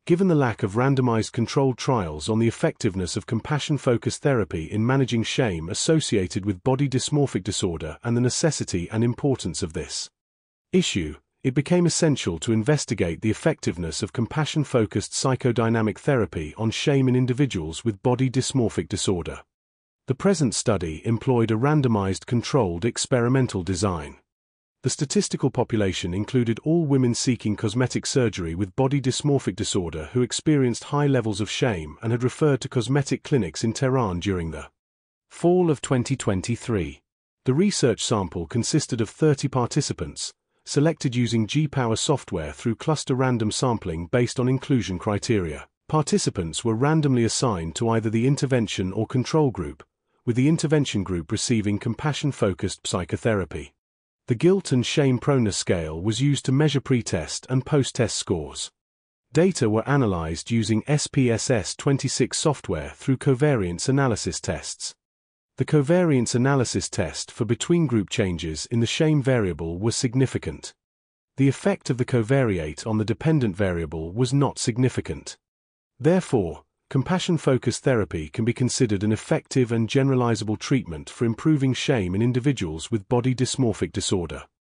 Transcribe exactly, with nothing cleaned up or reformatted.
Given the lack of randomized controlled trials on the effectiveness of compassion-focused therapy in managing shame associated with body dysmorphic disorder and the necessity and importance of this issue, it became essential to investigate the effectiveness of compassion-focused psychodynamic therapy on shame in individuals with body dysmorphic disorder. The present study employed a randomized controlled experimental design. The statistical population included all women seeking cosmetic surgery with body dysmorphic disorder who experienced high levels of shame and had referred to cosmetic clinics in Tehran during the fall of twenty twenty-three. The research sample consisted of thirty participants, selected using G-Power software through cluster random sampling based on inclusion criteria. Participants were randomly assigned to either the intervention or control group, with the intervention group receiving compassion-focused psychotherapy. The Guilt and Shame Proneness Scale was used to measure pre-test and post-test scores. Data were analyzed using S P S S twenty-six software through covariance analysis tests. The covariance analysis test for between-group changes in the shame variable was significant. The effect of the covariate on the dependent variable was not significant. Therefore, compassion-focused therapy can be considered an effective and generalizable treatment for improving shame in individuals with body dysmorphic disorder.